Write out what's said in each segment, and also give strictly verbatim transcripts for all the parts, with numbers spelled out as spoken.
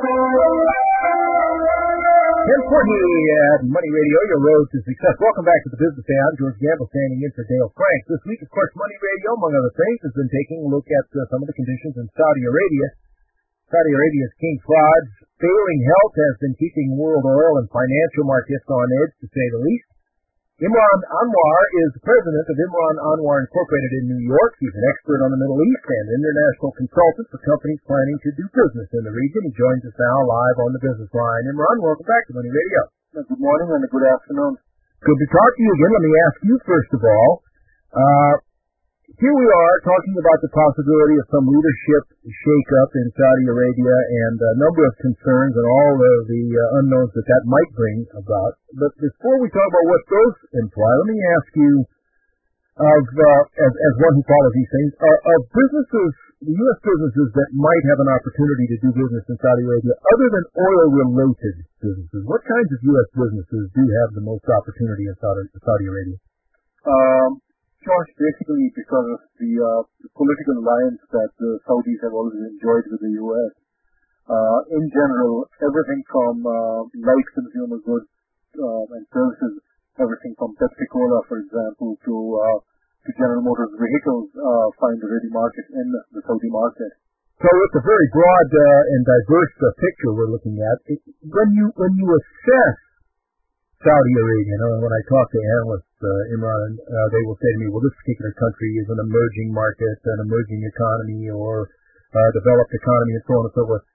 ten forty at Money Radio, your road to success. Welcome back to the Business Day. I'm George Gamble, standing in for Dale Frank. This week, of course, Money Radio, among other things, has been taking a look at uh, some of the conditions in Saudi Arabia. Saudi Arabia's King Fahd's failing health has been keeping world oil and financial markets on edge, to say the least. Imran Anwar is the president of Imran Anwar Incorporated in New York. He's an expert on the Middle East and international consultant for companies planning to do business in the region. He joins us now live on the business line. Imran, welcome back to Money Radio. Good morning and good afternoon. Good to talk to you again. Let me ask you first of all, uh, here we are talking about the possibility of some leadership shake-up in Saudi Arabia and a number of concerns and all of the uh, unknowns that that might bring about. But before we talk about what those imply, let me ask you, of uh, as, as one who follows these things, are, are businesses, the U S businesses that might have an opportunity to do business in Saudi Arabia, other than oil-related businesses, what kinds of U S businesses do have the most opportunity in Saudi, Saudi Arabia? Um, George, basically because of the, uh, the political alliance that the Saudis have always enjoyed with the U S. Uh, in general, everything from uh, light consumer goods uh, and services, everything from Pepsi-Cola, for example, to uh, to General Motors vehicles uh, find a ready market in the Saudi market. So it's a very broad uh, and diverse uh, picture we're looking at. It, when you when you assess Saudi Arabia, you know, when I talk to analysts, uh, Imran, uh, they will say to me, well, this particular country is an emerging market, an emerging economy, or uh, developed economy, and so on and so forth.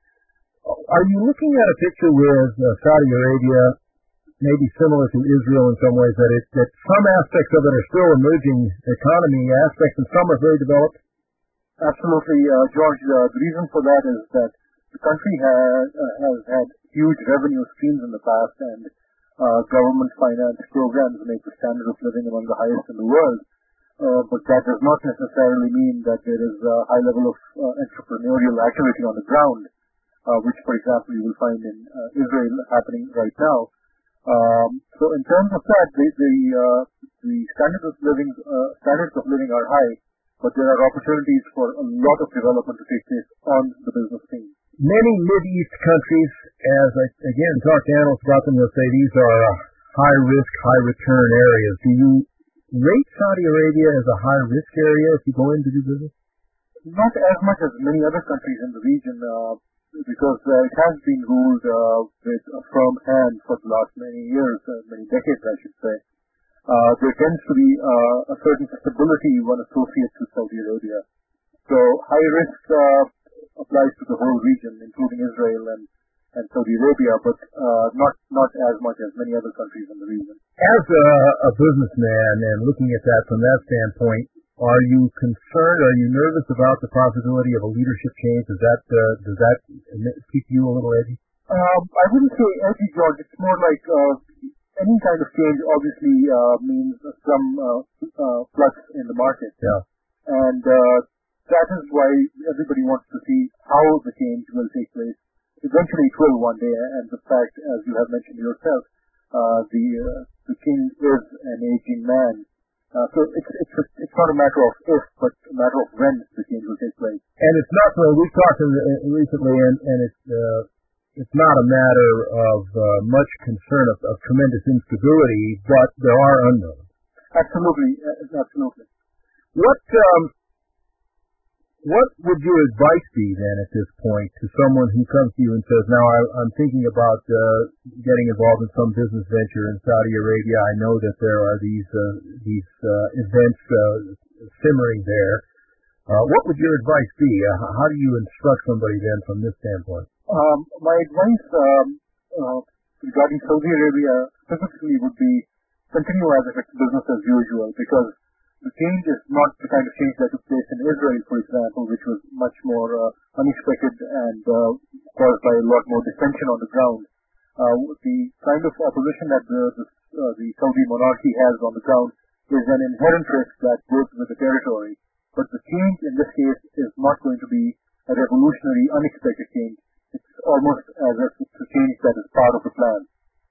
Are you looking at a picture with uh, Saudi Arabia maybe similar to Israel in some ways, that it, that some aspects of it are still emerging economy aspects and some are very developed? Absolutely, uh, George. Uh, the reason for that is that the country has, uh, has had huge revenue streams in the past, and uh, government finance programs make the standard of living among the highest in the world. Uh, but that does not necessarily mean that there is a high level of uh, entrepreneurial activity on the ground, uh, which, for example, you will find in uh, Israel happening right now. Um, so in terms of that, the the, uh, the standards of living uh, standards of living are high, but there are opportunities for a lot of development to take place on the business scene. Many Mideast countries, as I again talk to analysts about them, they'll say these are uh, high risk, high return areas. Do you rate Saudi Arabia as a high risk area if you go in to do business? Not as much as many other countries in the region. Uh, because uh, it has been ruled uh, with a firm hand for the last many years, uh, many decades, I should say. Uh, there tends to be uh, a certain stability one associates with Saudi Arabia. So high risk uh, applies to the whole region, including Israel and, and Saudi Arabia, but uh, not not as much as many other countries in the region. As a, a businessman and looking at that from that standpoint, are you concerned? Are you nervous about the possibility of a leadership change? Does that uh, does that keep you a little edgy? Um, I wouldn't say edgy, George. It's more like uh, any kind of change obviously uh, means some uh, uh, flux in the market. Yeah. And uh, that is why everybody wants to see how the change will take place. Eventually it will one day, and the fact, as you have mentioned yourself, uh, the uh, the king is an aging man. Uh, so it's it's a, it's not a matter of if, but a matter of when the change will take place. And it's not. So we've talked in, uh, recently, and and it's uh, it's not a matter of uh, much concern of, of tremendous instability, but there are unknowns. Absolutely, uh, absolutely. What um, what would your advice be then at this point to someone who comes to you and says, "Now I, I'm thinking about uh, getting involved in some business venture in Saudi Arabia. I know that there are these uh, these uh, events uh, simmering there." Uh, what would your advice be? Uh, how do you instruct somebody then from this standpoint? Um, my advice um, uh, regarding Saudi Arabia specifically would be continue as if it's business as usual, because the change is not the kind of change that took place in Israel, for example, which was much more uh, unexpected and uh, caused by a lot more dissension on the ground. Uh, the kind of opposition that the, the, uh, the Saudi monarchy has on the ground is an inherent risk that goes with the territory. But the change in this case is not going to be a revolutionary, unexpected change. It's almost as if it's a change that is part of the plan.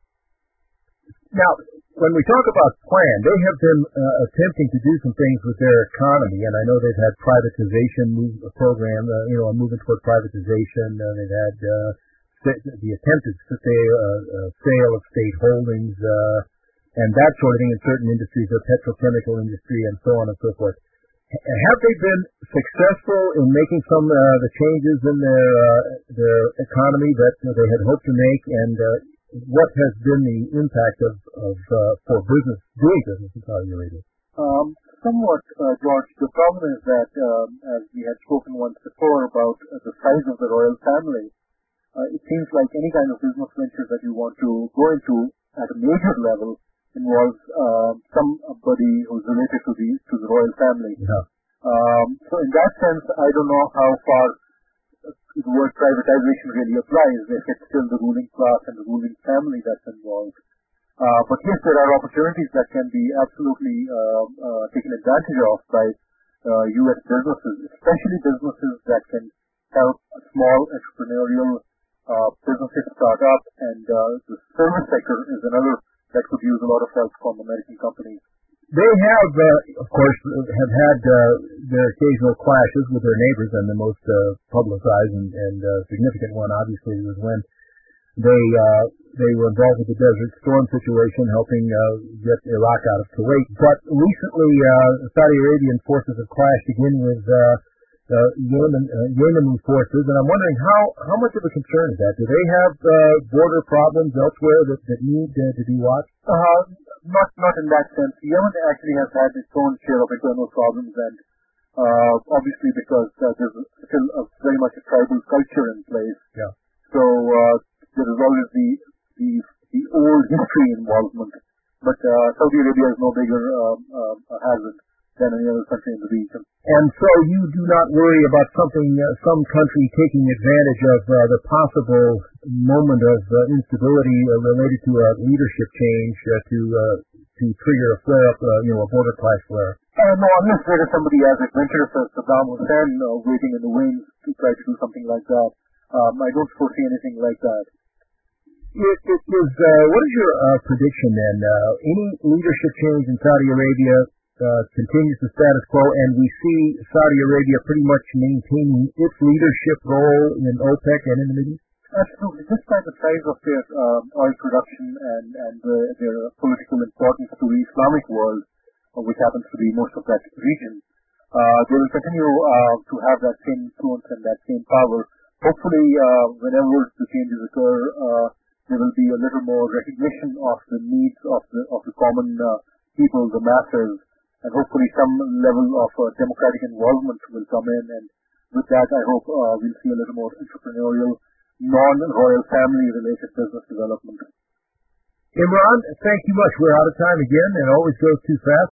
Now, when we talk about plan, they have been uh, attempting to do some things with their economy, and I know they've had privatization move, a program, uh, you know, a movement toward privatization. Uh, they've had uh, the attempted sale, uh, sale of state holdings, uh, and that sort of thing in certain industries, the petrochemical industry and so on and so forth. Have they been successful in making some of uh, the changes in their uh, their economy that uh, they had hoped to make, and uh, what has been the impact of, of uh, for business, doing business in Saudi Arabia? Um, somewhat, uh, George. The problem is that, um, as we had spoken once before about uh, the size of the royal family, uh, it seems like any kind of business venture that you want to go into at a major level involves uh, somebody who's related to the to the royal family. Yeah. Um, so in that sense, I don't know how far the word privatization really applies, if it's still the ruling class and the ruling family that's involved. Uh, but yes, there are opportunities that can be absolutely uh, uh, taken advantage of by uh, U S businesses, especially businesses that can help small entrepreneurial uh, businesses start up, and uh, the service sector is another that could use a lot of help from American companies. They have, uh, of course, have had uh, their occasional clashes with their neighbors, and the most uh, publicized and, and uh, significant one, obviously, was when they uh, they were involved with the Desert Storm situation, helping uh, get Iraq out of Kuwait. But recently, uh, Saudi Arabian forces have clashed again with uh, uh, Yemen, uh, Yemeni forces, and I'm wondering how, how much of a concern is that? Do they have uh, border problems elsewhere that, that need uh, to be watched? Uh, not not in that sense. Yemen actually has had its own share of internal problems, and uh, obviously because uh, there's still a, very much a tribal culture in place. Yeah. So uh, there is always the, the the old history involvement. But uh, Saudi Arabia is no bigger um, uh, hazard than any other country in the region. And so you do not worry about something, uh, some country taking advantage of uh, the possible moment of uh, instability uh, related to a leadership change uh, to uh, to trigger a flare-up, uh, you know, a border clash flare. Uh, no, unless there is somebody as adventurous as Saddam Hussein uh, waiting in the wings to try to do something like that. Um, I don't foresee anything like that. It, it is. Uh, what is your uh, prediction then? Uh, any leadership change in Saudi Arabia uh, continues the status quo, and we see Saudi Arabia pretty much maintaining its leadership role in OPEC and in the Middle East? Absolutely. Just by the size of their um, oil production and, and uh, their political importance to the Islamic world, uh, which happens to be most of that region, uh, they will continue uh, to have that same influence and that same power. Hopefully, uh, whenever the changes occur, uh, there will be a little more recognition of the needs of the of the common uh, people, the masses, and hopefully some level of uh, democratic involvement will come in. And with that, I hope uh, we'll see a little more entrepreneurial, non-royal family-related business development. Imran, thank you much. We're out of time again, and it always goes too fast.